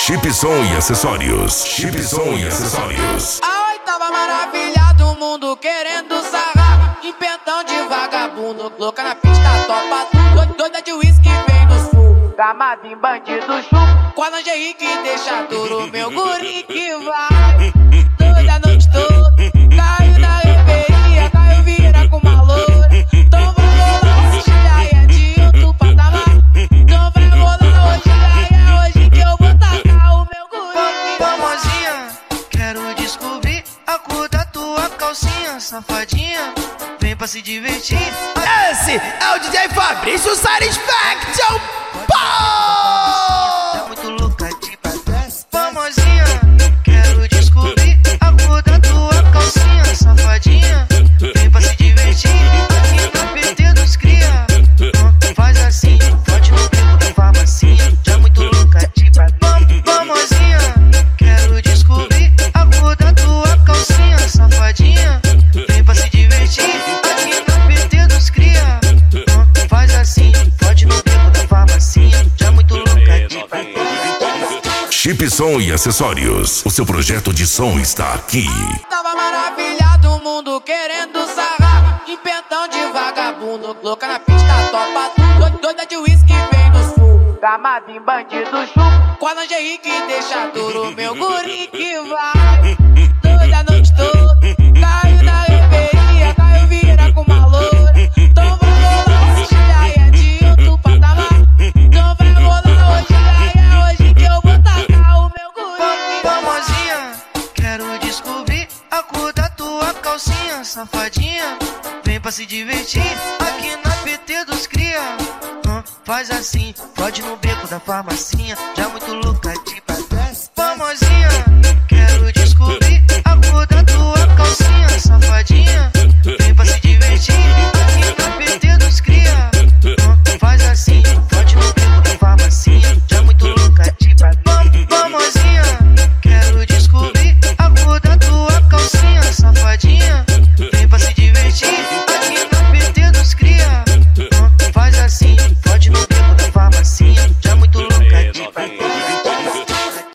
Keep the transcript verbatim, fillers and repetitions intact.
Chipson e acessórios. Chipson e acessórios. A oitava maravilha do mundo querendo sarrar. De pentão de vagabundo, louca na pista, topa tudo. Doida de uísque vem no sul, gamado em bandido chulo. Com a lingerie que deixa duro, meu guri que vai. Toda a noite toda, caiu na reveria, caiu vira com uma loura. Então vai rolar hoje, já é de outro patamar. Então vai rolar hoje, já é hoje que eu vou tacar o meu guri. Famosinha, quero descobrir a cor da tua calcinha, safadinha, vem pra se divertir. Esse é o D J Fabrício Satisfaction. Tá muito louca de pra trás. Famosinha, quero descobrir a cor da tua calcinha, safadinha, vem pra se divertir. Aqui na P T dos cria, faz assim, pode no tempo da farmacinha. Já muito louca de pra trás. Famosinha, quero descobrir a cor da tua calcinha, safadinha, vem pra se divertir. Aqui na P T dos cria, faz assim, pode no tempo da farmacinha. Já muito louca de pra trás. Chipson e acessórios. O seu projeto de som está aqui. Tava maravilha do mundo querendo sarrar. De pentão de vagabundo, louca na pista, topa tudo. Doida de uísque vem no sul, gamado em bandido chulo. Com a lingerie que deixa duro, meu guri que vai. Toda a noite toda, caiu na reveria, caiu vira com uma loura. Então vai rolar hoje, já é de outro patamar. Então vai rolar hoje, já é hoje que eu vou tacar o meu guri. Famosinha, quero descobrir a cor da tua calcinha, safadinha, vem pra se divertir. Aqui na P T dos cria, faz assim, pode no beco da farmacinha. Já muito louco